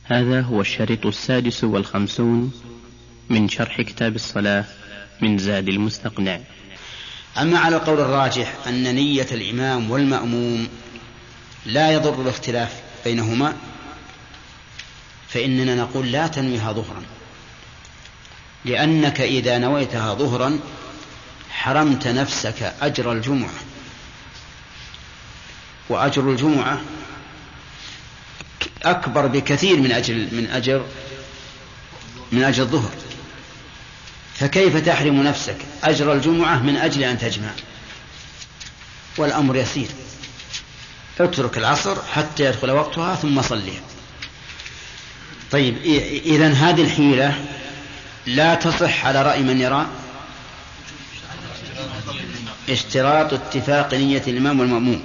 هذا هو الشريط 56 من شرح كتاب الصلاة من زاد المستقنع. أما على القول الراجح أن نية الإمام والمأموم لا يضر الاختلاف بينهما، فإننا نقول لا تنويها ظهرا، لأنك إذا نويتها ظهرا حرمت نفسك أجر الجمعة، وأجر الجمعة أكبر بكثير من أجر الظهر، فكيف تحرم نفسك أجر الجمعة من أجل أن تجمع؟ والأمر يسير، اترك العصر حتى يدخل وقتها ثم صليها. طيب، إذن هذه الحيلة لا تصح على رأي من يرى اشتراط اتفاق نية الإمام والمأموم،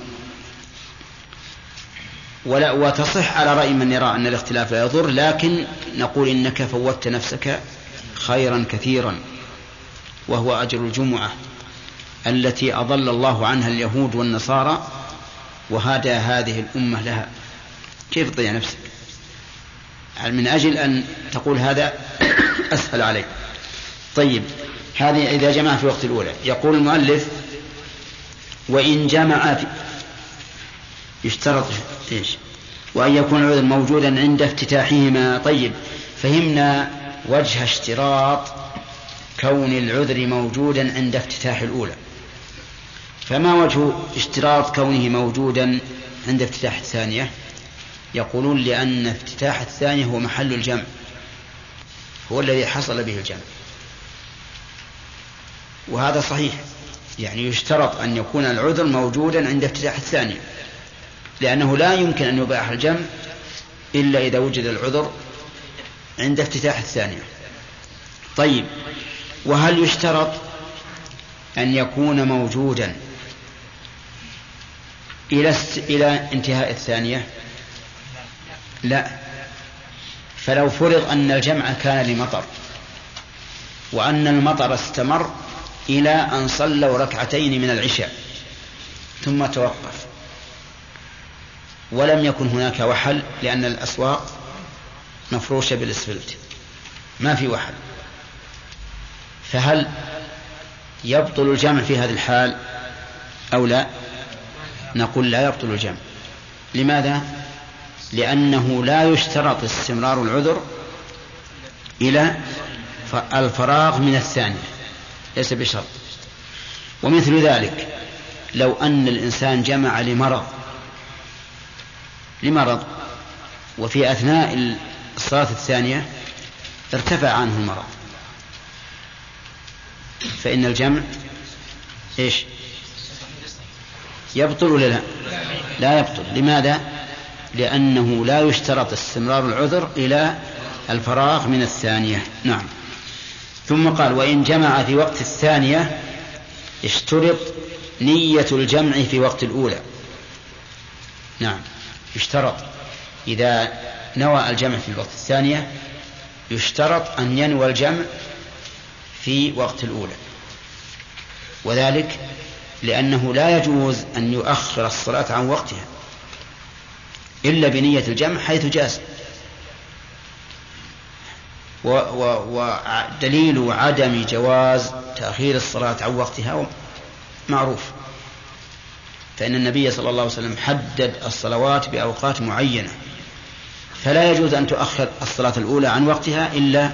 وتصح على رأي من يرى أن الاختلاف لا يضر، لكن نقول إنك فوتت نفسك خيرا كثيرا، وهو أجر الجمعة التي أضل الله عنها اليهود والنصارى وهدى هذه الأمة لها. كيف تضيع نفسك من أجل أن تقول هذا أسهل عليك؟ طيب، هذه إذا جمع في وقت الأولى. يقول المؤلف: وإن جمع يشترط إيش؟ وأن يكون العذر موجودا عند افتتاحهما. طيب، فهمنا وجه اشتراط كون العذر موجودا عند افتتاح الأولى، فما وجه اشتراط كونه موجودا عند افتتاح الثانية؟ يقولون لأن افتتاح الثانية هو محل الجمع، هو الذي حصل به الجمع، وهذا صحيح، يعني يشترط أن يكون العذر موجودا عند افتتاح الثانية، لأنه لا يمكن أن يباح الجمع إلا إذا وجد العذر عند افتتاح الثانية. طيب، وهل يشترط أن يكون موجودا إلى انتهاء الثانية؟ لا. فلو فرض أن الجمع كان لمطر، وأن المطر استمر إلى أن صلوا ركعتين من العشاء ثم توقف، ولم يكن هناك وحل لأن الأسواق مفروشة بالإسفلت ما في وحل، فهل يبطل الجمع في هذه الحال أو لا؟ نقول لا يبطل الجمع. لماذا؟ لأنه لا يشترط استمرار العذر إلى الفراغ من الثانية، ليس بشرط. ومثل ذلك لو أن الإنسان جمع لمرض وفي أثناء الصلاة الثانية ارتفع عنه المرض، فإن الجمع إيش؟ يبطل ولا لا؟ لا يبطل. لماذا؟ لأنه لا يشترط استمرار العذر إلى الفراغ من الثانية. نعم. ثم قال: وإن جمع في وقت الثانية اشترط نية الجمع في وقت الأولى. نعم، يشترط إذا نوى الجمع في الوقت الثانية يشترط أن ينوى الجمع في وقت الأولى، وذلك لأنه لا يجوز أن يؤخر الصلاة عن وقتها إلا بنية الجمع حيث جاز. ودليل عدم جواز تأخير الصلاة عن وقتها معروف، فإن النبي صلى الله عليه وسلم حدد الصلوات بأوقات معينة، فلا يجوز أن تؤخر الصلاة الأولى عن وقتها إلا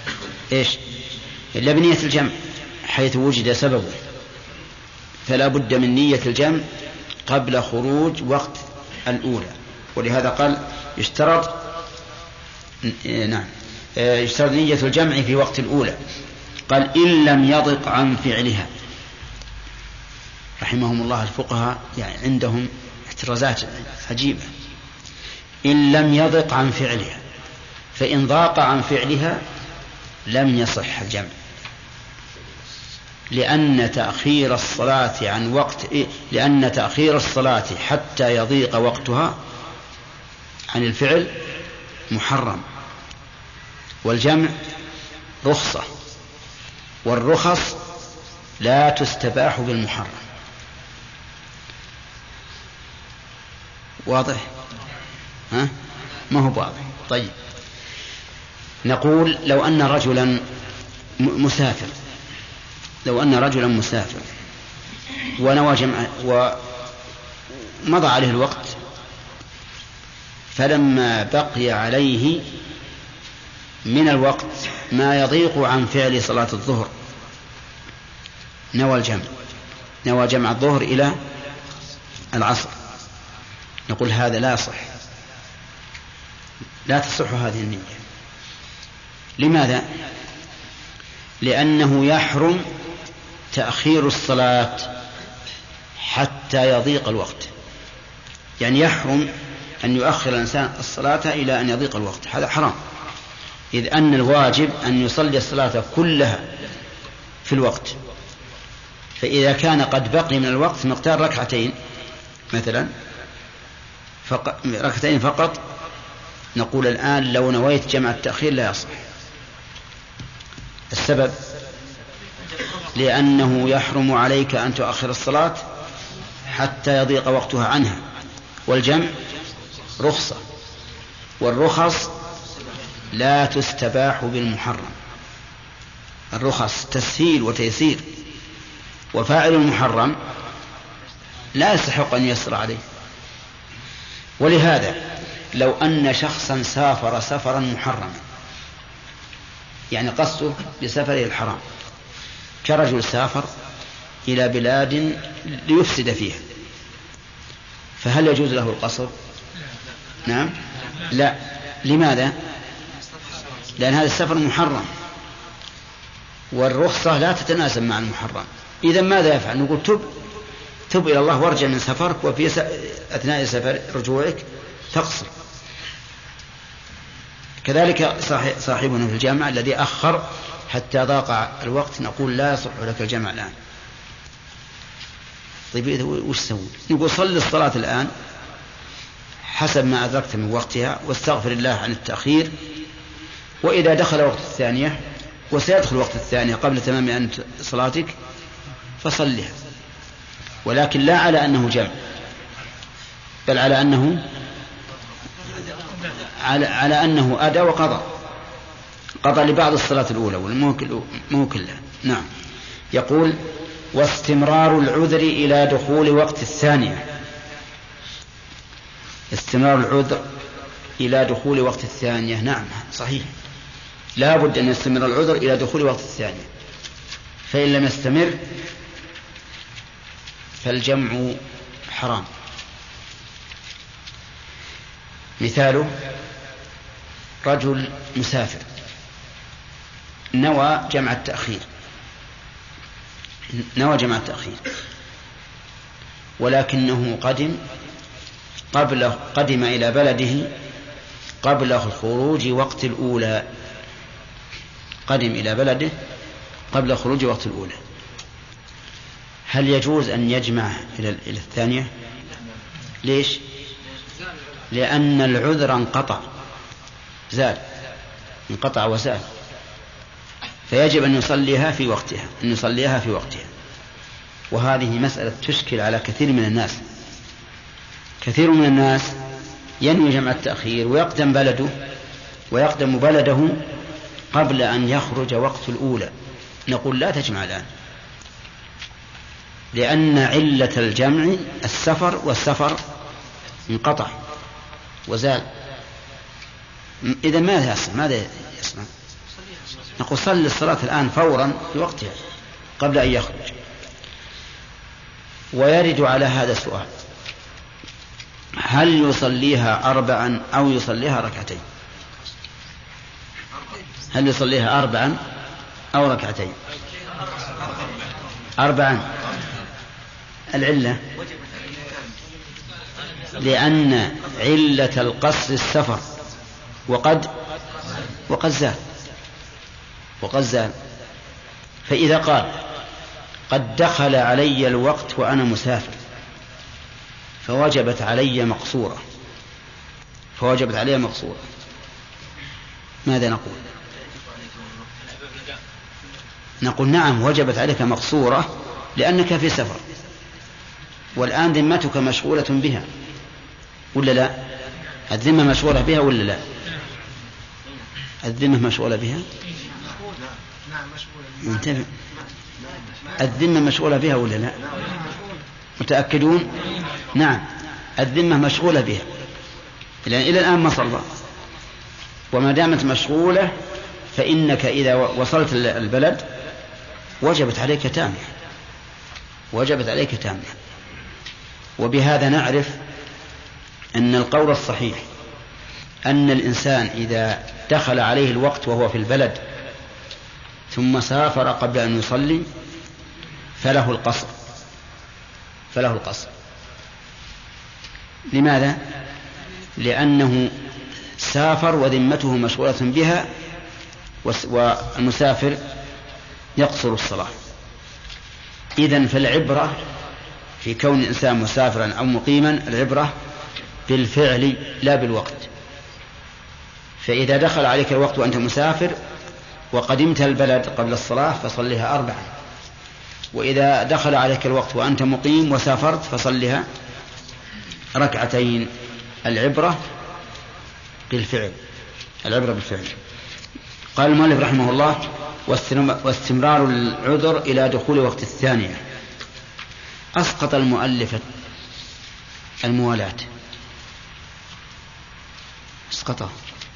بنية الجمع حيث وجد سببه، فلا بد من نية الجمع قبل خروج وقت الأولى. ولهذا قال يشترط نية الجمع في وقت الأولى. قال: إن لم يضق عن فعلها. رحمهم الله الفقهاء يعني عندهم احترازات عجيبة. إن لم يضق عن فعلها، فإن ضاق عن فعلها لم يصح الجمع، لأن تأخير الصلاة حتى يضيق وقتها عن الفعل محرم، والجمع رخصة، والرخص لا تستباح بالمحرم. واضح؟ ما هو واضح. طيب، نقول لو أن رجلا مسافر ونوى جمع ومضى عليه الوقت، فلما بقي عليه من الوقت ما يضيق عن فعل صلاة الظهر نوى جمع الظهر إلى العصر، نقول هذا لا يصح، لا تصح هذه النية. لماذا؟ لأنه يحرم تأخير الصلاة حتى يضيق الوقت، يعني يحرم أن يؤخر الإنسان الصلاة إلى أن يضيق الوقت، هذا حرام، إذ أن الواجب أن يصلي الصلاة كلها في الوقت. فإذا كان قد بقي من الوقت مقدار ركعتين مثلا ركعتين فقط، نقول الآن لو نويت جمع التأخير لا يصح. السبب لأنه يحرم عليك أن تؤخر الصلاة حتى يضيق وقتها عنها، والجمع رخصة، والرخص لا تستباح بالمحرم، الرخص تسهيل وتيسير، وفاعل المحرم لا يستحق أن يسر عليه. ولهذا لو أن شخصا سافر سفرا محرما، يعني قصده بسفره الحرام، كرجل سافر إلى بلاد ليفسد فيها، فهل يجوز له القصر؟ نعم لا. لماذا؟ لأن هذا السفر محرم، والرخصة لا تتناسب مع المحرم. إذن ماذا يفعل؟ نقول تب إلى الله وارجع من سفرك، وفي أثناء سفر رجوعك تقصر. كذلك صاحبنا في الجامعة الذي أخر حتى ضاق الوقت، نقول لا يصح لك الجمع الآن. طيب إذا وش سوي؟ نقول صل الصلاة الآن حسب ما أدركت من وقتها، واستغفر الله عن التأخير، وإذا دخل وقت الثانية وسيدخل وقت الثانية قبل تمام أن صلاتك فصلها، ولكن لا على أنه جمع، بل على أنه أدى قضى لبعض الصلاة الأولى والمو كلها. نعم. يقول واستمرار العذر إلى دخول وقت الثانية، استمرار العذر إلى دخول وقت الثانية، نعم صحيح، لا بد أن يستمر العذر إلى دخول وقت الثانية، فإن لم يستمر فالجمع حرام. مثاله رجل مسافر نوى جمع التأخير ولكنه قدم إلى بلده قبل خروج وقت الأولى، هل يجوز أن يجمع إلى الثانية؟ ليش؟ لأن العذر انقطع وزال، فيجب أن يصليها في وقتها. وهذه مسألة تشكل على كثير من الناس ينوي جمع التأخير ويقدم بلده قبل أن يخرج وقت الأولى، نقول لا تجمع الآن، لأن علة الجمع السفر، والسفر انقطع وزال. إذا ماذا يصنع؟ نقول صل الصلاة الآن فورا في وقتها قبل أن يخرج. ويرد على هذا السؤال: هل يصليها 4 أو يصليها ركعتين؟ هل يصليها 4 أو ركعتين؟ 4. العلة لأن علة القصر السفر وقد زال. فإذا قال قد دخل علي الوقت وأنا مسافر فوجبت علي مقصورة، ماذا نقول؟ نقول نعم وجبت عليك مقصورة لأنك في سفر، والآن ذمتك مشغولة بها ولا لا؟ الذمة مشغولة بها ولا لا؟ الذمة مشغولة بها؟ انتبه، الذمة مشغولة بها ولا لا؟ متأكدون؟ نعم، الذمة مشغولة بها إلى الآن ما صلى، وما دامت مشغولة فإنك إذا وصلت البلد وجبت عليك تامة. وبهذا نعرف أن القول الصحيح أن الإنسان إذا دخل عليه الوقت وهو في البلد ثم سافر قبل أن يصلي فله القصر. لماذا؟ لأنه سافر وذمته مشغولة بها، والمسافر يقصر الصلاة. إذن فالعبرة في كون الإنسان مسافرا أو مقيما العبرة بالفعل لا بالوقت. فإذا دخل عليك الوقت وأنت مسافر وقدمت البلد قبل الصلاة فصلها 4، وإذا دخل عليك الوقت وأنت مقيم وسافرت فصلها 2. العبرة بالفعل. قال المؤلف رحمه الله: واستمرار العذر إلى دخول وقت الثانية. أسقط المؤلف الموالاة، اسقطه.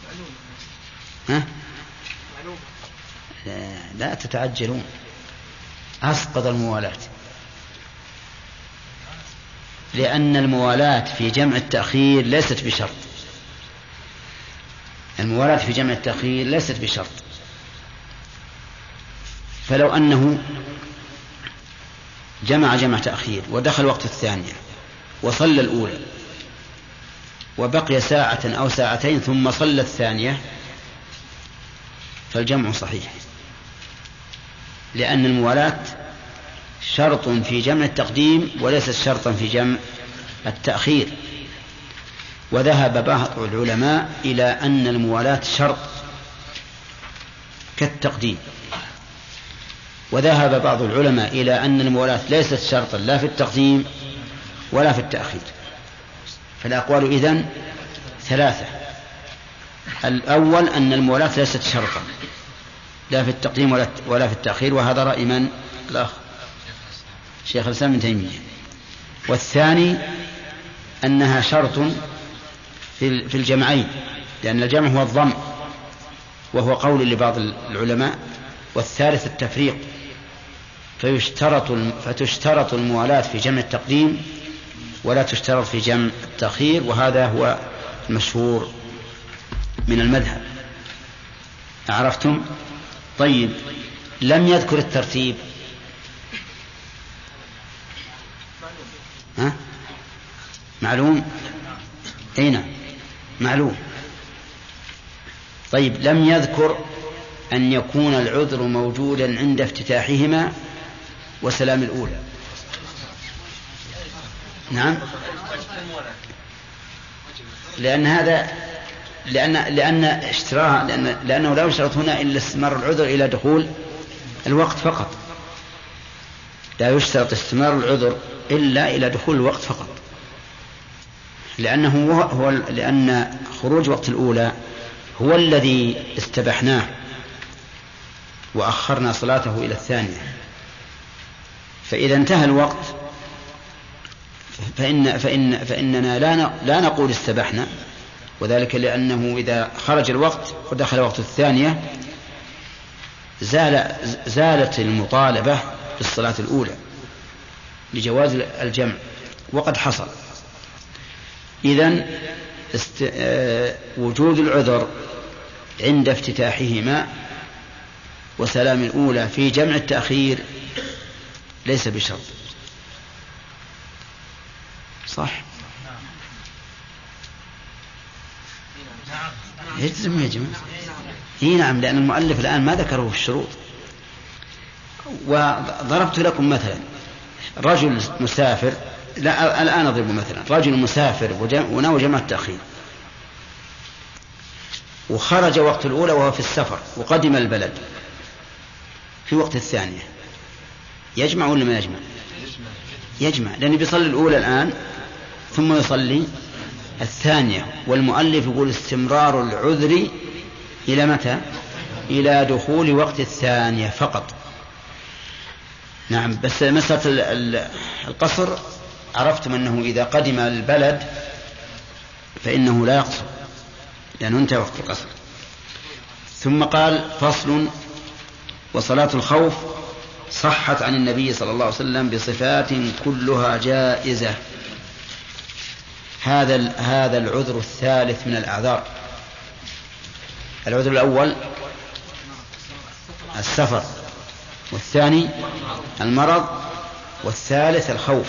لا تتعجلون، أسقط الموالاة، لأن الموالاة في جمع التأخير ليست بشرط. فلو أنه جمع تأخير ودخل وقت الثانية وصلى الأولى وبقي ساعة أو ساعتين ثم صلى الثانية فالجمع صحيح، لأن الموالاة شرط في جمع التقديم وليست شرطا في جمع التأخير. وذهب بعض العلماء إلى أن الموالاة شرط كالتقديم، وذهب بعض العلماء إلى أن الموالاة ليست شرطا لا في التقديم ولا في التأخير. فالأقوال إذن 3. الأول أن الموالاة ليست شرطا لا في التقديم ولا في التأخير، وهذا رأي من؟ الأخ شيخ الإسلام ابن تيمية. والثاني أنها شرط في الجمعين، لأن الجمع هو الضم وهو قول لبعض العلماء. والثالث التفريق، فتشترط الموالاة في جمع التقديم ولا تشترط في جمع التأخير، وهذا هو المشهور من المذهب. عرفتم؟ طيب، لم يذكر الترتيب. معلوم؟ أين؟ معلوم. طيب، لم يذكر أن يكون العذر موجودا عند افتتاحهما وسلام الأولى. نعم، لأنه لا يشترط هنا إلا استمرار العذر إلى دخول الوقت فقط. لا يشترط استمرار العذر إلا إلى دخول الوقت فقط، لأن خروج وقت الأولى هو الذي استبحناه وأخرنا صلاته إلى الثانية. فإذا انتهى الوقت فإننا لا نقول استبحنا، وذلك لأنه إذا خرج الوقت ودخل وقت الثانية زالت المطالبة بالصلاة الأولى لجواز الجمع، وقد حصل. إذن وجود العذر عند افتتاحهما وسلام الأولى في جمع التأخير ليس بشرط. صح؟ يجزم يا جماعة. نعم، لأن المؤلف الآن ما ذكره في الشروط. وضربت لكم مثلا رجل مسافر، الآن أضرب مثلا رجل مسافر ونوى جمع التأخير، وخرج وقت الأولى وهو في السفر وقدم البلد في وقت الثانية، يجمع ولا ما يجمع؟ يجمع، لأنه بيصلي الأولى الآن ثم يصلي الثانية. والمؤلف يقول استمرار العذر إلى متى؟ إلى دخول وقت الثانية فقط. نعم. بس مسألة القصر عرفتم أنه إذا قدم البلد فإنه لا يقصر لأنه انتهى وقت القصر. ثم قال فصل: وصلاة الخوف صحت عن النبي صلى الله عليه وسلم بصفات كلها جائزة. هذا العذر الثالث من الأعذار. العذر الأول السفر، والثاني المرض، والثالث الخوف.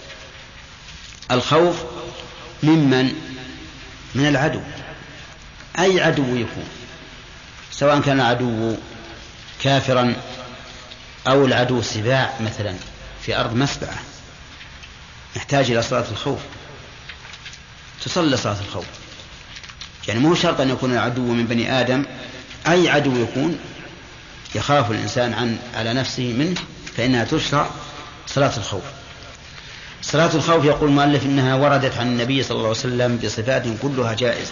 الخوف من العدو، أي عدو يكون، سواء كان العدو كافرا أو العدو سباع مثلا في أرض مسبعة، نحتاج إلى صلاة الخوف. تصلى صلاة الخوف، يعني مو شرط أن يكون العدو من بني آدم، أي عدو يكون يخاف الإنسان على نفسه منه فإنها تشرع صلاة الخوف. صلاة الخوف يقول المؤلف إنها وردت عن النبي صلى الله عليه وسلم بصفات كلها جائزة.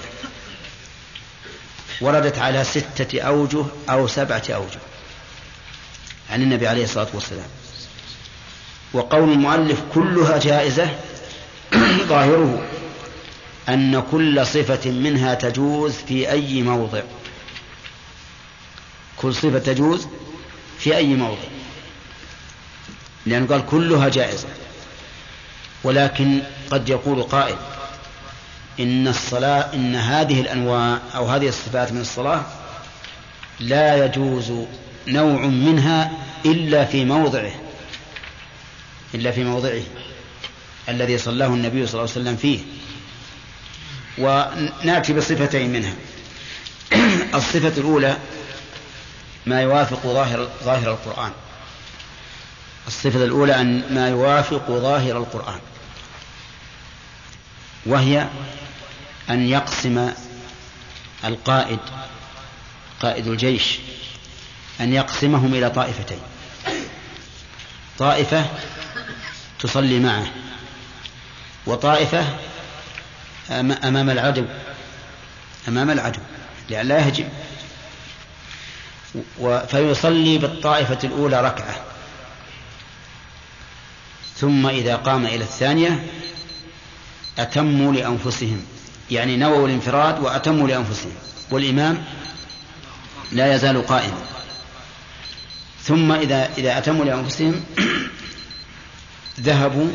وردت على 6 أوجه أو 7 أوجه عن النبي عليه الصلاة والسلام. وقول المؤلف كلها جائزة ظاهره أن كل صفة منها تجوز في أي موضع، كل صفة تجوز في أي موضع، لأنه قال كلها جائزة. ولكن قد يقول قائل إن هذه الأنواع أو هذه الصفات من الصلاة لا يجوز نوع منها إلا في موضعه الذي صلاه النبي صلى الله عليه وسلم فيه. ونأتي بصفتين منها. الصفة الأولى ما يوافق ظاهر القرآن. الصفة الأولى أن ما يوافق ظاهر القرآن، وهي أن يقسم القائد، قائد الجيش، أن يقسمهم إلى طائفتين: طائفة تصلي معه، وطائفة أمام العدو لئلا يهجم، فيصلي بالطائفة الأولى ركعة، ثم إذا قام إلى الثانية أتموا لأنفسهم، يعني نووا الانفراد وأتموا لأنفسهم، والإمام لا يزال قائما. ثم إذا أتموا لأنفسهم ذهبوا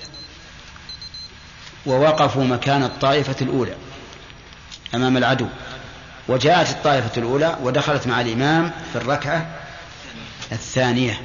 ووقفوا مكان الطائفة الأولى أمام العدو، وجاءت الطائفة الأولى ودخلت مع الإمام في الركعة الثانية.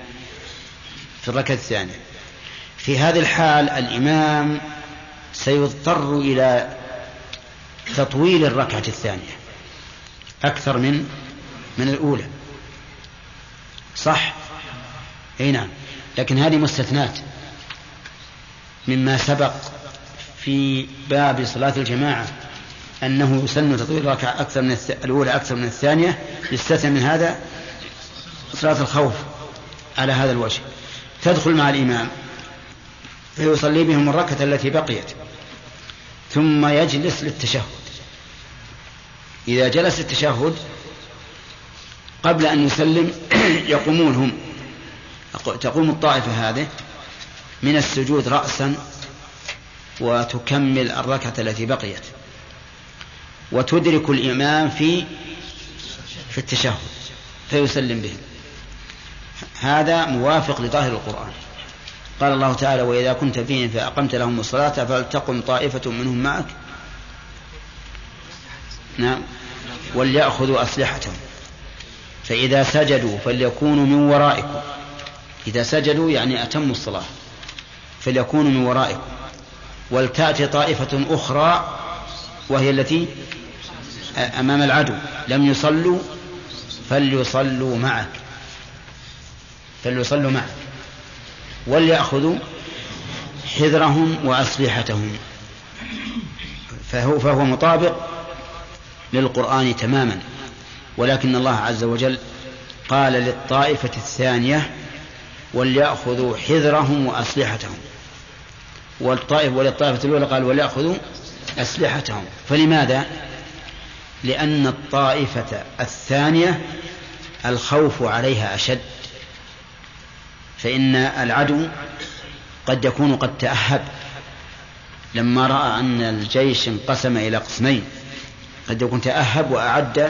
في هذه الحال الإمام سيضطر إلى تطويل الركعة الثانية أكثر من الأولى، صح؟ أي نعم. لكن هذه مستثنات مما سبق في باب صلاة الجماعة أنه يسن تطويل الركعة أكثر من الأولى أكثر من الثانية. يستثنى من هذا صلاة الخوف على هذا الوجه. تدخل مع الإمام فيصلي بهم الركعة التي بقيت، ثم يجلس للتشهد. إذا جلس التشهد قبل أن يسلم يقومون هم، تقوم الطائفة هذه من السجود رأسا وتكمل الركعة التي بقيت، وتدرك الإمام في التشهد فيسلم بهم. هذا موافق لظاهر القرآن. قال الله تعالى: وإذا كنت فيهم فأقمت لهم الصلاة فلتقم طائفة منهم معك، نعم، وليأخذوا أسلحتهم فإذا سجدوا فليكونوا من ورائكم. إذا سجدوا يعني أتموا الصلاة، فليكونوا من ورائكم، ولتأتي طائفة أخرى وهي التي أمام العدو لم يصلوا فليصلوا معك وليأخذوا حذرهم وأسلحتهم. فهو مطابق للقرآن تماما. ولكن الله عز وجل قال للطائفة الثانية وليأخذوا حذرهم وأسلحتهم، وللطائفة الأولى قال وليأخذوا أسلحتهم. فلماذا؟ لأن الطائفة الثانية الخوف عليها أشد، فإن العدو قد يكون قد تأهب لما رأى أن الجيش انقسم إلى قسمين، قد يكون تأهب وأعد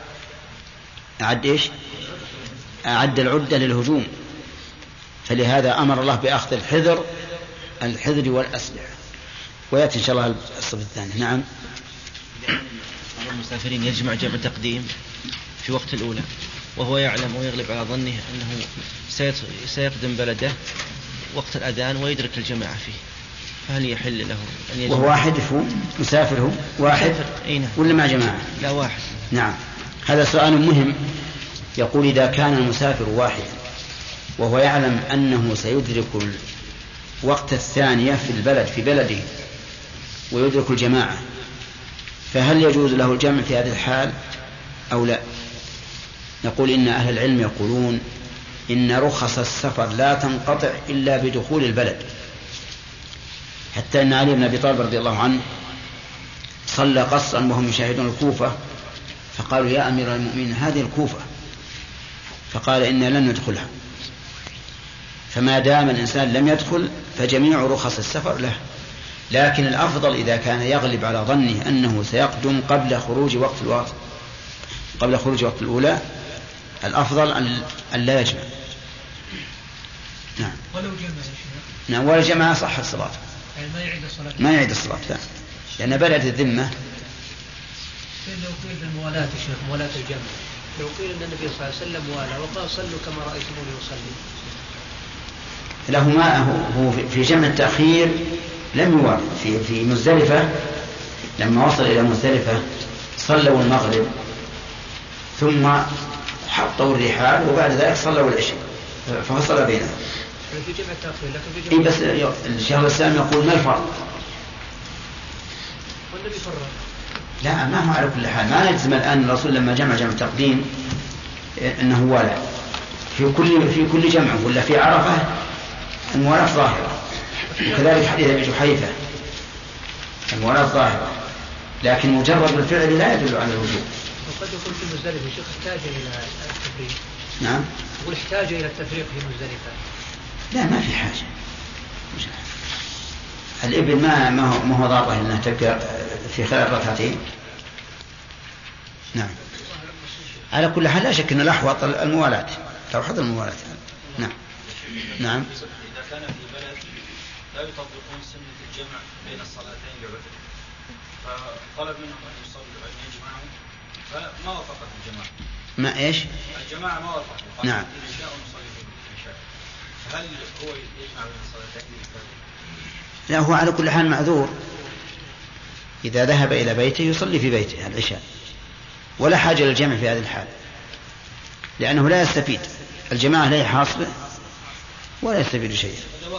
العدة للهجوم، فلهذا أمر الله بأخذ الحذر والأسلحة. ويأتي إن شاء الله الصف الثاني. نعم. بعض المسافرين يجمع جمع تقديم في وقت الأولى وهو يعلم ويغلب على ظنه أنه سيقدم بلده وقت الأذان ويدرك الجماعة فيه، فهل يحل له أن يجمع؟ وهو واحد مسافر، هو واحد ولا مع جماعة؟ لا، واحد. نعم، هذا سؤال مهم. يقول إذا كان المسافر واحد وهو يعلم أنه سيدرك وقت الثانية في بلده ويدرك الجماعة، فهل يجوز له الجمع في هذه الحال أو لا؟ نقول إن أهل العلم يقولون إن رخص السفر لا تنقطع إلا بدخول البلد، حتى إن علي بن أبي طالب رضي الله عنه صلى قصرا وهم يشاهدون الكوفة، فقالوا يا أمير المؤمنين هذه الكوفة، فقال إنا لن ندخلها. فما دام الإنسان لم يدخل فجميع رخص السفر له، لكن الأفضل إذا كان يغلب على ظنه أنه سيقدم قبل خروج وقت الأولى، الأفضل أن لا يجمع. نعم. ولو جمع يا شيخ. نعم، ولا جمع صحت صلاته، يعني ما يعيد الصلاة لا، لأن بلد الذمة. لو قيل الموالاة يا شيخ، موالاة الجمع، لو قيل أن النبي صلى الله عليه وسلم والاه وقال صلوا كما رأيتموني أصلي، له ما هو في جمع التأخير لم يوالد في مزدلفة. لما وصل إلى مزدلفة صلوا المغرب ثم حطوا الرحال وبعد ذلك صلوا العشاء ففصل بينهم. في جمع التأخير، لكن في جمع بس الشيخ الإسلام يقول ما الفرق؟ والنبي فرق. لا، ما هو على كل حال ما نجزم الآن الرسول لما جمع تقديم أنه والى في كل جمع، ولا في عرفة الموالاة ظاهرة، وكذلك حديث أبي جحيفة الموالاة ظاهرة، لكن مجرد الفعل لا يدل على الوجوب. وقد يكون في مزدلفة الشيخ احتاج إلى التفريق. نعم. يقول احتاج إلى التفريق في مزدلفة. لا، ما في حاجة. الإبل ما هو ضابط أنها تبقى في خلال ركعتين. نعم. على كل حال لا شك أن الأحوط الموالاة، توحد الموالاة. نعم. نعم. إذا كان في بلد لا يطبقون سنة الجمع بين الصلاتين لعذر، فطلب منهم أن يصلوا أن يجمعوا فما وافقت الجماعة. ما إيش؟ الجماعة ما وافقت. نعم. إذا شاءوا نصلي في العشاء، هل هو يجمع بين الصلاتين؟ لا، هو على كل حال معذور. إذا ذهب إلى بيته يصلي في بيته العشاء، ولا حاجة للجمع في هذه الحال، لأنه لا يستفيد، الجماعة لا حاصلة ولا يستفيد شيء.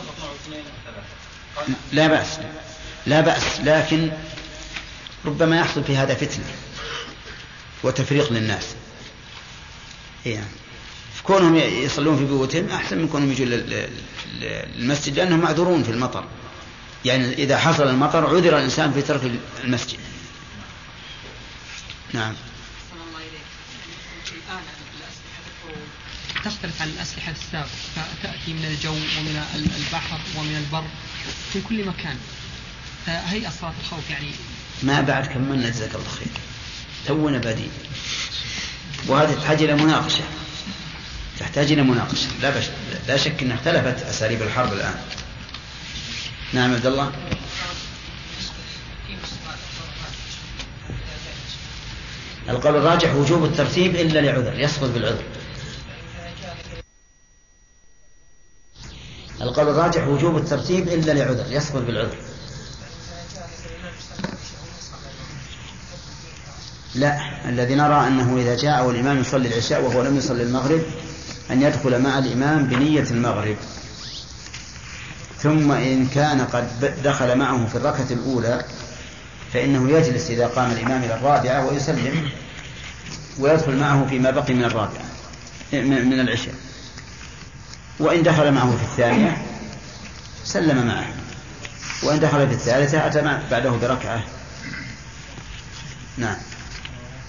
لا بأس، لكن ربما يحصل في هذا فتنة وتفريق للناس. يعني كونهم يصلون في بيوتهم أحسن من كونهم يجوا للمسجد، لأنهم معذورون في المطر. يعني إذا حصل المطر عذر الإنسان في ترك المسجد. نعم. تختلف عن الأسلحة السابقة، فتأتي من الجو ومن البحر ومن البر في كل مكان. هي صلاة الخوف يعني ما بعد كملنا، جزاك الله خير، تونا بادين، وهذه تحتاج إلى مناقشة. لا شك أن اختلفت أساليب الحرب الآن. نعم عبد الله. القول الراجح وجوب الترتيب إلا لعذر يسقط بالعذر. القول الراجح وجوب الترتيب إلا لعذر يسقط بالعذر. لا، الذي نرى أنه إذا جاء والإمام يصلي العشاء وهو لم يصلي المغرب أن يدخل مع الإمام بنية المغرب، ثم إن كان قد دخل معه في الركعة الأولى فإنه يجلس إذا قام الإمام إلى الرابعة ويسلم ويدخل معه فيما بقي من الرابعة من العشاء، وإن دخل معه في الثانية سلم معه، وإن دخل في الثالثة أتى بعده بركعة. نعم.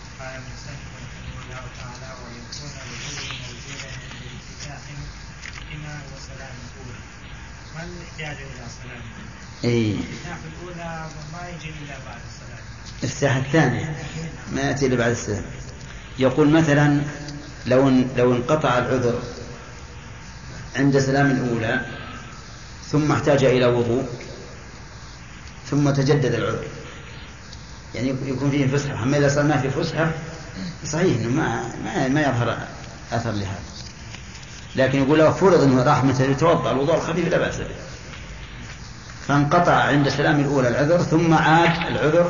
السلام الأولى ما يحتاج إلى سلام. الافتتاح الأولى ما يجي إلا بعد السلام. الافتتاح الثاني ما يأتي إلا بعد السلام. يقول مثلا لو انقطع العذر عند سلام الأولى ثم احتاج إلى وضوء ثم تجدد العذر، يعني يكون فيه فسحة. أما إذا صار ما في فسحة صحيح إنه ما يظهر أثر لهذا، لكن يقول لو فرض إنه راح مثل يتوضأ الوضوء الخفيف لا بأس به، فانقطع عند سلام الأولى العذر ثم عاد العذر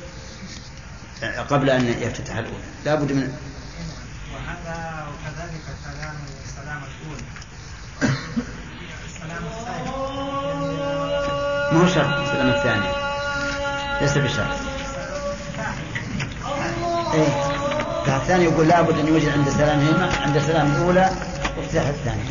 قبل أن يفتتح الأولى لا بد من. وهذا وكذلك سلام الأولى السلام الثاني ما هو شرط السلام الثاني، ليس بشرط. الثاني يقول لا بد أن يوجد عند سلام الأولى وافتتاح الثاني.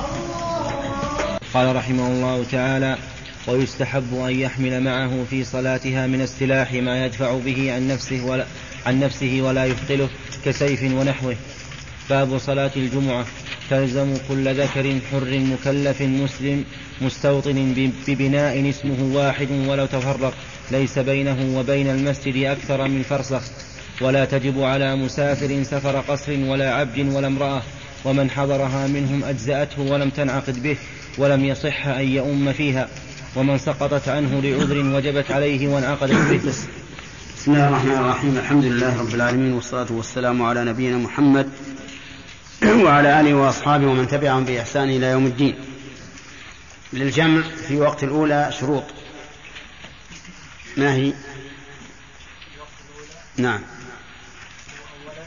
قال رحمه الله تعالى: ويستحب أن يحمل معه في صلاتها من السلاح ما يدفع به عن نفسه ولا يثقله كسيف ونحوه. باب صلاة الجمعة: تلزم كل ذكر حر مكلف مسلم مستوطن ببناء اسمه واحد ولو تفرق، ليس بينه وبين المسجد أكثر من فرسخ، ولا تجب على مسافر سفر قصر ولا عبد ولا امرأة، ومن حضرها منهم أجزأته ولم تنعقد به ولم يصح أن يؤم فيها، ومن سقطت عنه لعذر وجبت عليه وانعقدت به. بسم الله الرحمن الرحيم. الحمد لله رب العالمين، والصلاة والسلام على نبينا محمد وعلى آله وأصحابه ومن تبعهم بإحسان إلى يوم الدين. للجمع في وقت الأولى شروط، ما هي؟ نعم. أولا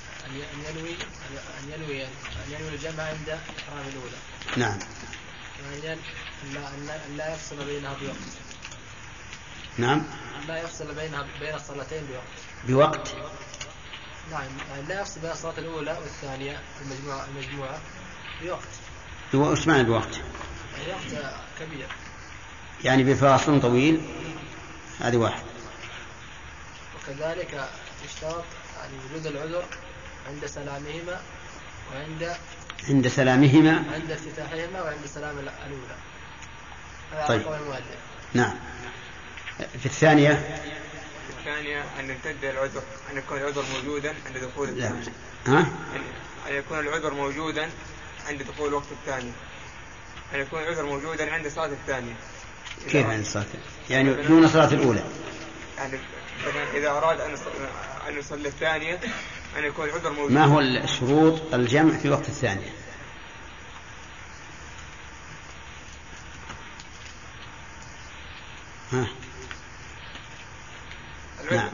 أن ينوي الجمع عند إحرام الأولى. نعم. ثانيا أن لا يفصل بينها بوقت. نعم. أن لا يفصل بين الصلاتين بوقت. نعم، يعني لا يفصل بين الصلاة الأولى والثانية المجموعة بوقت. وش معنى بوقت؟ يعني وقت كبير، يعني بفاصل طويل. هذه واحد. وكذلك يشترط يعني وجود العذر عند سلامهما عند سلامهما عند افتتاحهما وعند سلام الأولى. طيب. نعم. في الثانية أن يمتد العذر، أن يكون العذر موجودا عند دخول الثاني. أن يكون العذر موجودا عند دخول وقت الثاني، أن يكون العذر موجودا عند صلاة الثانية. كيف عند صلاة؟ يعني دون صلاة الأولى. يعني إذا أراد أن يصلي الثانية أن يكون العذر موجود. ما هو الشروط الجمع في وقت الثانية؟ نعم.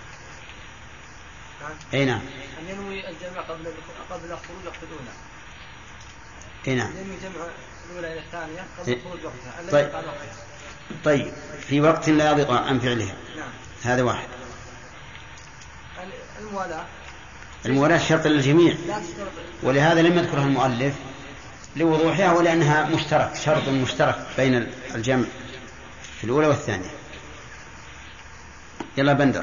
أي نعم. أن ينوي الجمع قبل خروج وقت الأولى. أي نعم. ينوي الجمع الأولى إلى الثانية قبل خروج وقتها. طيب في وقت لا يضيق عن فعلها. نعم. هذا واحد. الموالاة شرط للجميع، ولهذا لم يذكرها المؤلف لوضوحها ولأنها شرط مشترك بين الجمع في الأولى والثانية. يلا بندر.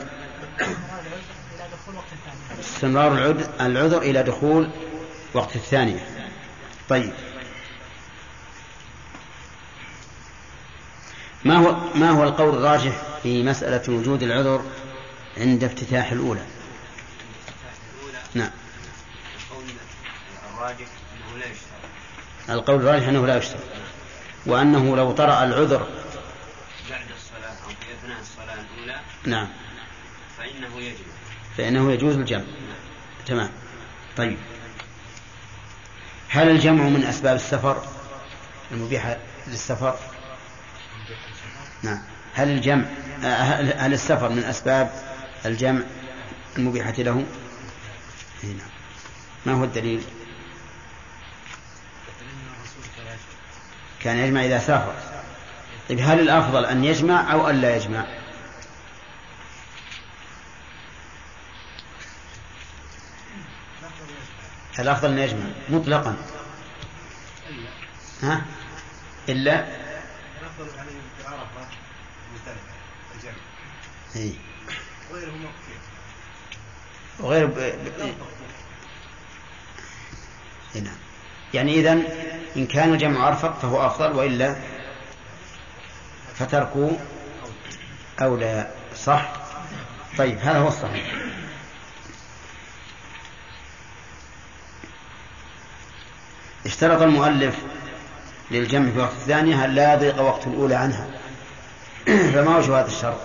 استمرار العذر إلى دخول وقت الثانية. طيب ما هو القول الراجح في مسألة وجود العذر عند افتتاح الأولى؟ نعم. القول الراجح أنه لا يشترط، وأنه لو طرأ العذر بعد الصلاة أو في أثناء الصلاة الأولى نعم فإنه يجوز الجمع. تمام. طيب هل الجمع من أسباب السفر المبيحة للسفر؟ نعم. هل السفر من أسباب الجمع المبيحة له؟ نعم. ما هو الدليل؟ كان يجمع إذا سافر. طيب هل الأفضل أن يجمع أو أن لا يجمع؟ الأفضل أن يجمع مطلقا. إلا وغير يعني إذن إن كان الجمع أرفق فهو أفضل، وإلا فتركوا أولى. صح؟ طيب هذا هو الصحيح. اشترط المؤلف للجمع في وقت الثانية لا يضيق وقت الأولى عنها. فما وجه هذا الشرط؟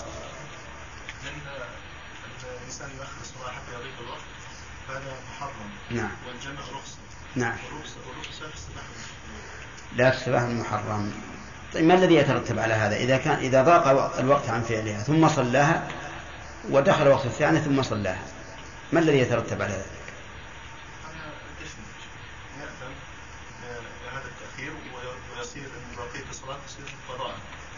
الإنسان يؤخر الصلاة حتى يضيق الوقت فهذا محرم. نعم. والجمع رخصة. نعم. والرخصة لا تستباح المحرم. طيب ما الذي يترتب على هذا؟ إذا ضاق الوقت عن فعلها ثم صلاها ودخل وقت الثانية ثم صلاها، ما الذي يترتب على ذلك؟ هذا التأخير ويصير بقية الصلاة تصير قضاء.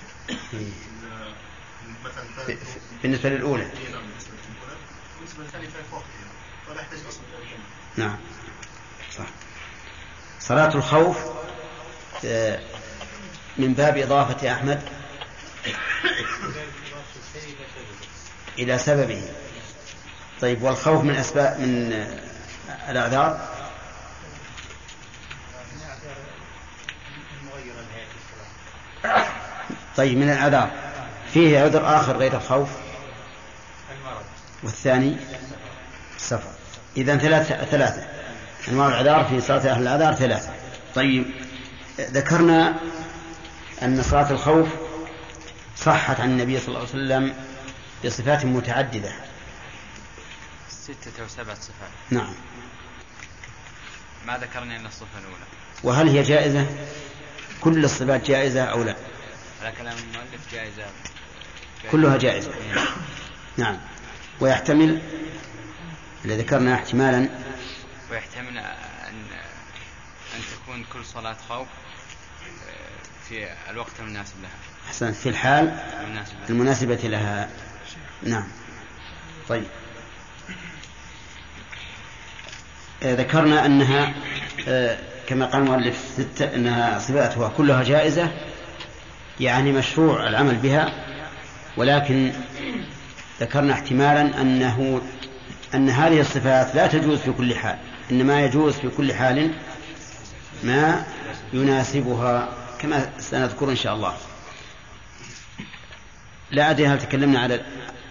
بالنسبة للأولى. بالنسبة للثانية فهي وقتها فلا يحتاج أصلا إلى الجمع. نعم صح. صلاة الخوف من باب إضافة أحمد إلى سببه. طيب والخوف من أسباب من الأعذار؟ طيب من الأعذار فيه عذر آخر غير الخوف، والثاني السفر. إذن ثلاثة أنواع الأعذار في صلاة أهل الأعذار ثلاثة. طيب ذكرنا أن صلاة الخوف صحت عن النبي صلى الله عليه وسلم بصفات متعددة، 6 أو 7 صفات. نعم. ما ذكرنا إلا الصفة الأولى. وهل هي جائزة؟ كل الصفات جائزة أو لا؟ على كلام المؤلف جائزة. كلها جائزة. نعم. ويحتمل اللي ذكرنا احتمالا، ويحتمل أن تكون كل صلاة خوف في الوقت المناسب لها. أحسنت، في الحال المناسبة لها. نعم. طيب ذكرنا أنها كما قال المؤلف 6 أنها صفاتها كلها جائزة، يعني مشروع العمل بها، ولكن ذكرنا احتمالا أن هذه الصفات لا تجوز في كل حال، إنما يجوز في كل حال ما يناسبها كما سنذكر إن شاء الله. لا أدري هل تكلمنا على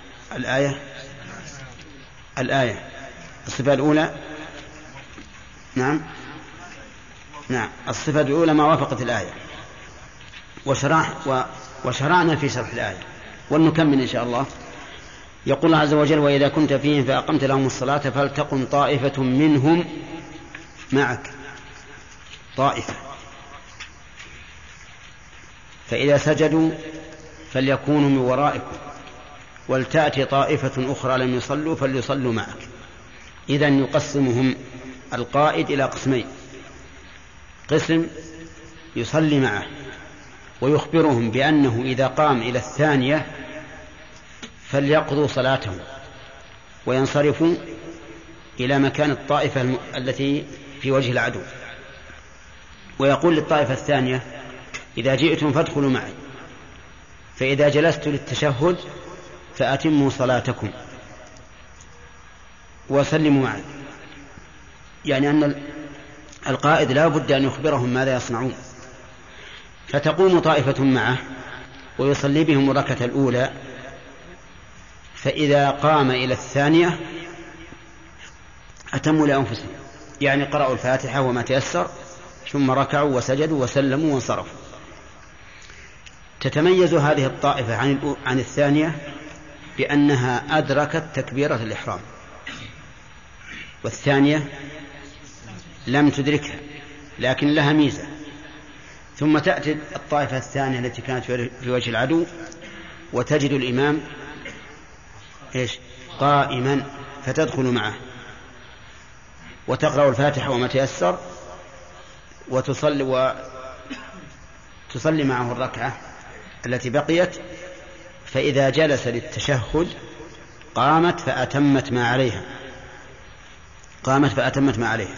الآية الصفة الأولى؟ نعم الصفة الأولى ما وافقت الآية، وشرعنا في شرح الآية، ونكمل إن شاء الله. يقول الله عز وجل: وإذا كنت فيهم فأقمت لهم الصلاة فلتقم طائفة منهم معك. طائفة، فإذا سجدوا فليكونوا من ورائكم ولتأتي طائفة أخرى لم يصلوا فليصلوا معك. إذن يقسمهم القائد إلى قسمين: قسم يصلي معه ويخبرهم بأنه إذا قام إلى الثانية فليقضوا صلاتهم وينصرفوا إلى مكان الطائفة التي في وجه العدو، ويقول للطائفة الثانية: إذا جئتم فادخلوا معي، فإذا جلست للتشهد فأتموا صلاتكم وسلموا معي. يعني أن القائد لا بد أن يخبرهم ماذا يصنعون. فتقوم طائفة معه ويصلي بهم الركعة الأولى، فإذا قام إلى الثانية أتموا لأنفسهم، يعني قرأوا الفاتحة وما تيسر، ثم ركعوا وسجدوا وسلموا وانصرفوا. تتميز هذه الطائفة عن الثانية بأنها أدركت تكبيرة الإحرام، والثانية لم تدركها لكن لها ميزة. ثم تأتي الطائفة الثانية التي كانت في وجه العدو وتجد الإمام قائما، فتدخل معه وتقرأ الفاتحة وما تيسر وتصلي معه الركعة التي بقيت. فإذا جلس للتشهد قامت فأتمت ما عليها،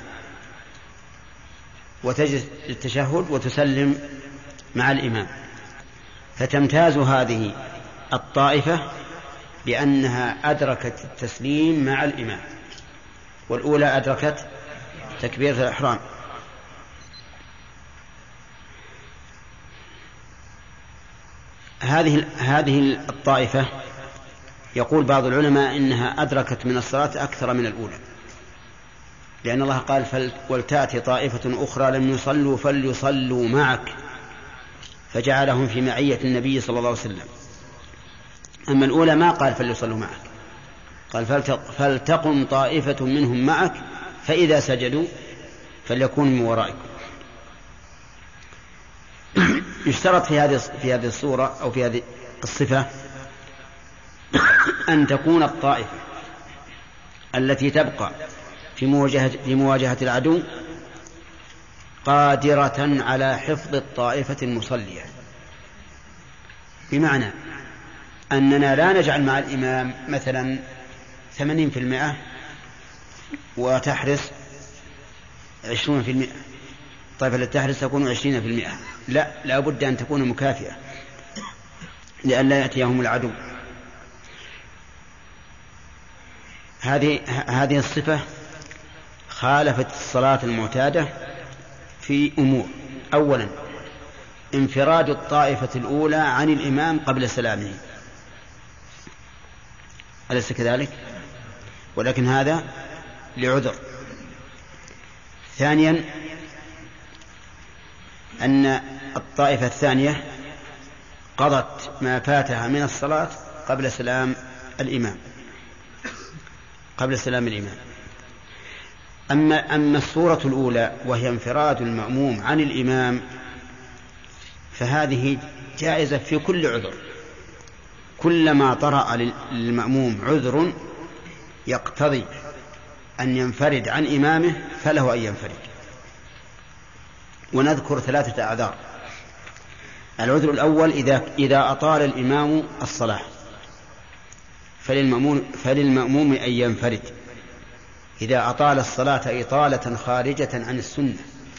وتجلس للتشهد وتسلم مع الإمام. فتمتاز هذه الطائفة بأنها أدركت التسليم مع الإمام، والأولى أدركت تكبيرة الإحرام. هذه الطائفة يقول بعض العلماء إنها أدركت من الصلاة أكثر من الأولى، لأن الله قال ولتأتي طائفة أخرى لم يصلوا فليصلوا معك، فجعلهم في معية النبي صلى الله عليه وسلم. أما الأولى ما قال فليصلوا معك، قال فلتقم طائفة منهم معك فإذا سجدوا فليكونوا من ورائكم. يشترط في هذه الصورة أو في هذه الصفة أن تكون الطائفة التي تبقى في مواجهة العدو قادرة على حفظ الطائفة المصلية، بمعنى أننا لا نجعل مع الإمام مثلا 80% وتحرس 20%. الطائفة التي تحرس تكون 20%، لا بد أن تكون مكافئة لئلا يأتيهم العدو. هذه الصفة خالفت الصلاة المعتادة في أمور. أولا انفراد الطائفة الأولى عن الإمام قبل سلامه، أليس كذلك؟ ولكن هذا لعذر. ثانيا أن الطائفة الثانية قضت ما فاتها من الصلاة قبل سلام الإمام. أما الصورة الأولى وهي انفراد المأموم عن الإمام فهذه جائزة في كل عذر. كلما طرأ للمأموم عذر يقتضي أن ينفرد عن إمامه فله أن ينفرد. ونذكر 3 أعذار. العذر الأول إذا أطال الإمام الصلاة فللمأموم أن ينفرد، إذا أطال الصلاة إطالة خارجة عن السنة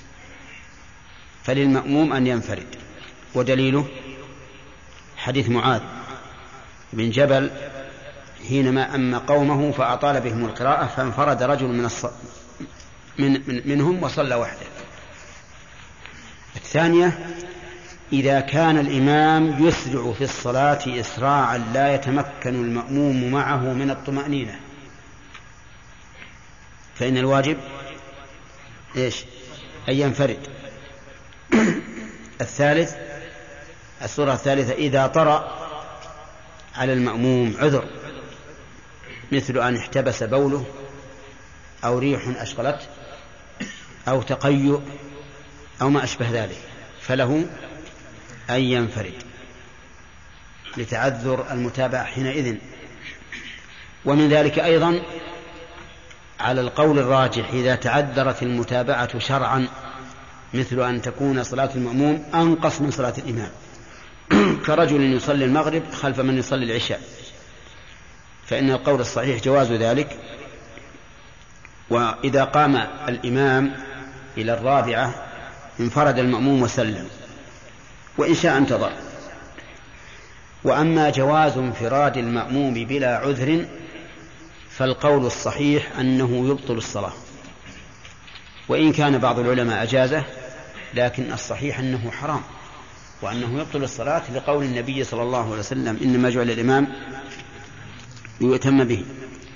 فللمأموم أن ينفرد. ودليله حديث معاذ بن جبل حينما أما قومه فأطال بهم القراءة فانفرد رجل منهم وصلى وحده. الثانية إذا كان الإمام يسرع في الصلاة إسراعا لا يتمكن المأموم معه من الطمأنينة فإن الواجب أن ينفرد. الصورة الثالثة إذا طرأ على المأموم عذر مثل أن احتبس بوله أو ريح أشغلته أو تقيؤ أو ما أشبه ذلك فله أن ينفرد لتعذر المتابعة حينئذ. ومن ذلك أيضا على القول الراجح إذا تعذرت المتابعة شرعا مثل أن تكون صلاة المأموم أنقص من صلاة الإمام كرجل يصلي المغرب خلف من يصلي العشاء فإن القول الصحيح جواز ذلك. وإذا قام الإمام إلى 4 انفرد المأموم وسلم وإن شاء انتظر. وأما جواز انفراد المأموم بلا عذر فالقول الصحيح أنه يبطل الصلاة، وإن كان بعض العلماء أجازه لكن الصحيح أنه حرام وأنه يبطل الصلاة لقول النبي صلى الله عليه وسلم إنما جعل الإمام ليؤتم به.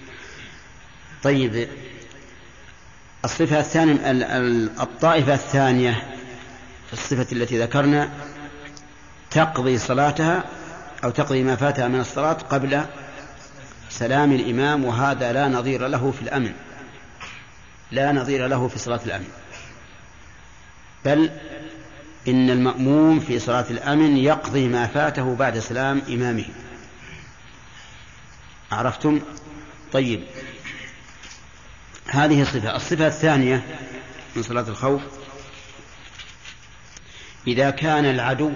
طيب الصفة الثانية الطائفة الثانية الصفة التي ذكرنا تقضي صلاتها أو تقضي ما فاتها من الصلاة قبل سلام الإمام، وهذا لا نظير له في الأمن، لا نظير له في صلاة الأمن، بل إن المأموم في صلاة الأمن يقضي ما فاته بعد سلام إمامه. عرفتم؟ طيب هذه الصفة الثانية من صلاة الخوف إذا كان العدو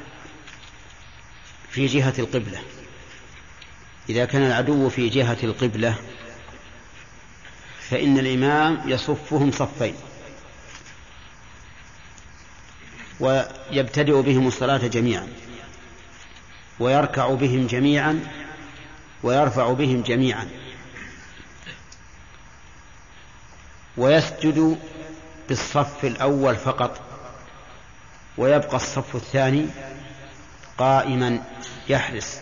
في جهة القبلة، إذا كان العدو في جهة القبلة فإن الإمام يصفهم صفين ويبتدئ بهم الصلاة جميعا ويركع بهم جميعا ويرفع بهم جميعا ويسجد بالصف الأول فقط ويبقى الصف الثاني قائما يحرس.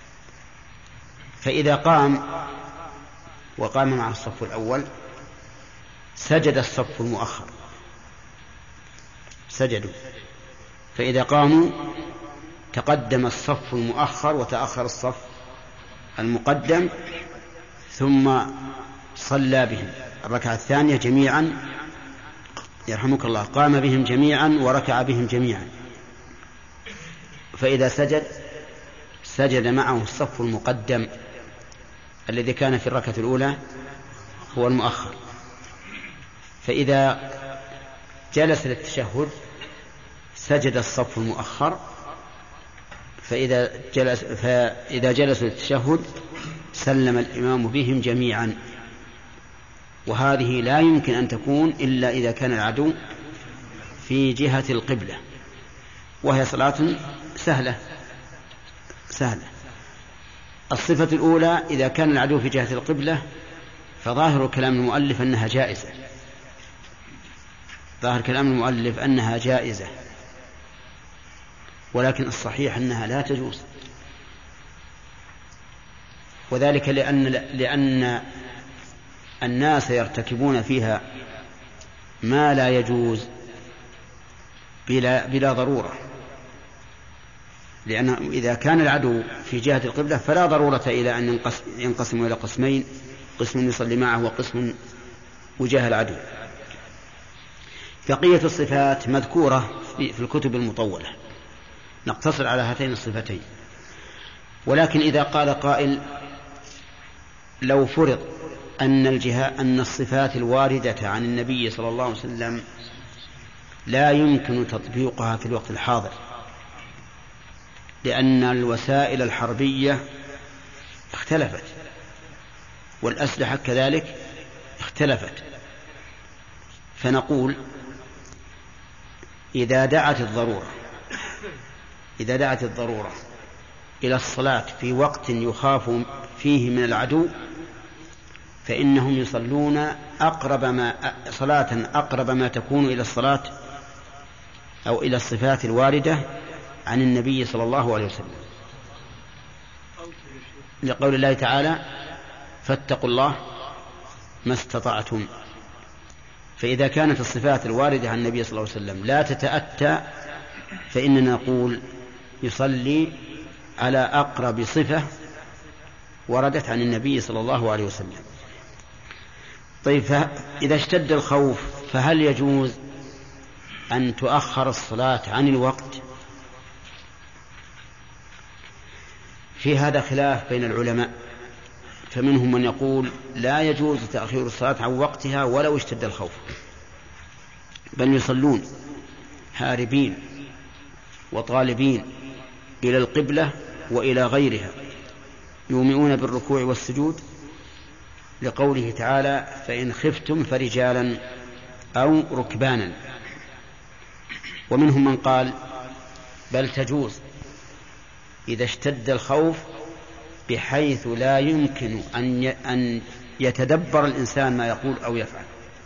فإذا قام وقام مع الصف الأول سجد الصف المؤخر، سجدوا. فإذا قاموا تقدم الصف المؤخر وتأخر الصف المقدم، ثم صلى بهم الركعة الثانية جميعا يرحمك الله، قام بهم جميعا وركع بهم جميعا. فإذا سجد معه الصف المقدم الذي كان في الركعة الأولى هو المؤخر. فإذا جلس للتشهد سجد الصف المؤخر، فإذا جلس للتشهد سلم الإمام بهم جميعا. وهذه لا يمكن أن تكون إلا إذا كان العدو في جهة القبلة، وهي صلاة سهلة. الصفة الأولى إذا كان العدو في جهة القبلة فظاهر كلام المؤلف أنها جائزة، ظاهر كلام المؤلف أنها جائزة، ولكن الصحيح أنها لا تجوز. وذلك لأن الناس يرتكبون فيها ما لا يجوز بلا ضرورة. لأن إذا كان العدو في جهة القبلة فلا ضرورة إلى أن ينقسموا إلى قسمين، قسم يصلي معه وقسم وجاه العدو. بقية الصفات مذكورة في الكتب المطولة، نقتصر على هاتين الصفتين. ولكن إذا قال قائل لو فرض أن الصفات الواردة عن النبي صلى الله عليه وسلم لا يمكن تطبيقها في الوقت الحاضر، لأن الوسائل الحربية اختلفت والأسلحة كذلك اختلفت، فنقول إذا دعت الضرورة إلى الصلاة في وقت يخاف فيه من العدو فإنهم يصلون صلاة أقرب ما تكون إلى الصلاة أو إلى الصفات الواردة عن النبي صلى الله عليه وسلم، لقول الله تعالى فاتقوا الله ما استطعتم. فإذا كانت الصفات الواردة عن النبي صلى الله عليه وسلم لا تتأتى فإننا نقول يصلي على أقرب صفة وردت عن النبي صلى الله عليه وسلم. طيب، إذا اشتد الخوف فهل يجوز أن تؤخر الصلاة عن الوقت؟ في هذا خلاف بين العلماء، فمنهم من يقول لا يجوز تأخير الصلاة عن وقتها ولو اشتد الخوف، بل يصلون هاربين وطالبين إلى القبلة وإلى غيرها، يومئون بالركوع والسجود، لقوله تعالى فإن خفتم فرجالا أو ركبانا. ومنهم من قال بل تجوز إذا اشتد الخوف بحيث لا يمكن أن يتدبر الإنسان ما يقول أو يفعل،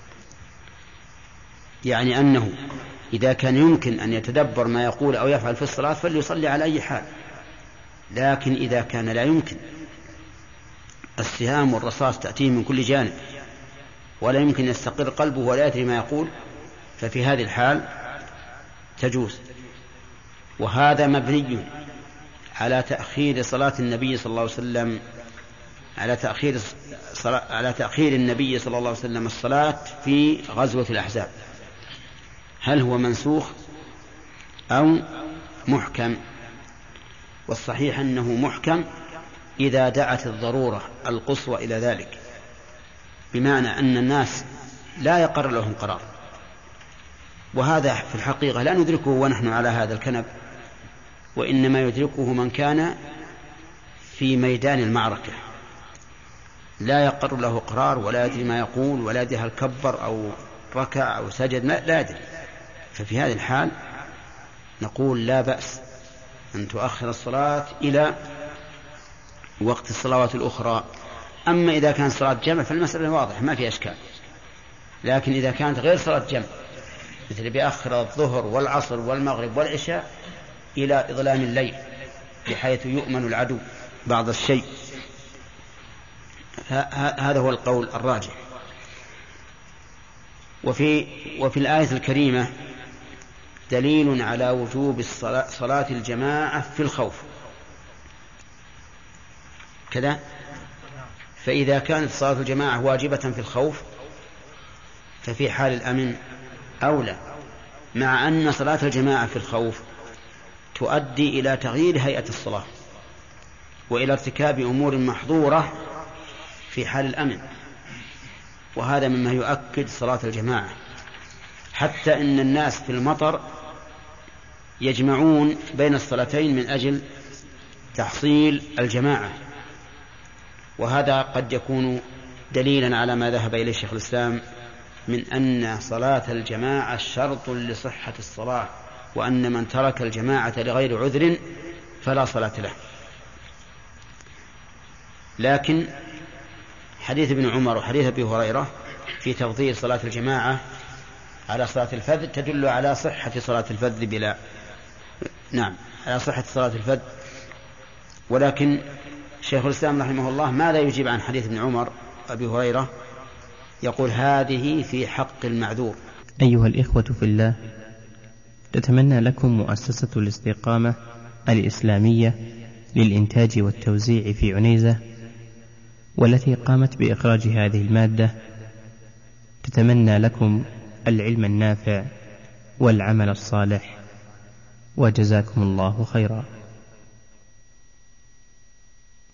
يعني أنه إذا كان يمكن أن يتدبر ما يقول أو يفعل في الصلاة فليصلي على أي حال. لكن إذا كان لا يمكن، السهام والرصاص تأتيه من كل جانب ولا يمكن يستقر قلبه ولا يدري ما يقول، ففي هذه الحال تجوز. وهذا مبني على تأخير صلاة النبي صلى الله عليه وسلم، على تأخير النبي صلى الله عليه وسلم الصلاة في غزوة الأحزاب. هل هو منسوخ أو محكم؟ والصحيح أنه محكم إذا دعت الضرورة القصوى إلى ذلك، بمعنى أن الناس لا يقر لهم قرار، وهذا في الحقيقة لا ندركه ونحن على هذا الكنب، وإنما يدركه من كان في ميدان المعركة لا يقر له قرار ولا يدري ما يقول ولا يدري هل كبر أو ركع أو سجد، لا يدري. ففي هذه الحال نقول لا بأس أن تؤخر الصلاة إلى وقت الصلوات الأخرى. أما إذا كان صلاة جمع فالمسألة واضحة ما في أشكال، لكن إذا كانت غير صلاة جمع مثل بأخر الظهر والعصر والمغرب والعشاء إلى إظلام الليل بحيث يؤمن العدو بعض الشيء. هذا هو القول الراجح. وفي الآية الكريمة دليل على وجوب صلاة الجماعة في الخوف كذا. فإذا كانت صلاة الجماعة واجبة في الخوف ففي حال الأمن أولى، مع أن صلاة الجماعة في الخوف تؤدي إلى تغيير هيئة الصلاة وإلى ارتكاب أمور محظورة في حال الأمن، وهذا مما يؤكد صلاة الجماعة. حتى إن الناس في المطر يجمعون بين الصلاتين من أجل تحصيل الجماعة، وهذا قد يكون دليلا على ما ذهب إليه شيخ الإسلام من أن صلاة الجماعة شرط لصحة الصلاة، وأن من ترك الجماعة لغير عذر فلا صلاة له. لكن حديث ابن عمر وحديث أبي هريرة في تفضيل صلاة الجماعة على صلاة الفذ تدل على صحة صلاة الفذ على صحة صلاة الفذ. ولكن شيخ الإسلام رحمه الله ماذا يجيب عن حديث ابن عمر أبي هريرة؟ يقول هذه في حق المعذور. أيها الإخوة في الله، تتمنى لكم مؤسسة الاستقامة الإسلامية للإنتاج والتوزيع في عنيزة، والتي قامت بإخراج هذه المادة، تتمنى لكم العلم النافع والعمل الصالح، وجزاكم الله خيرا.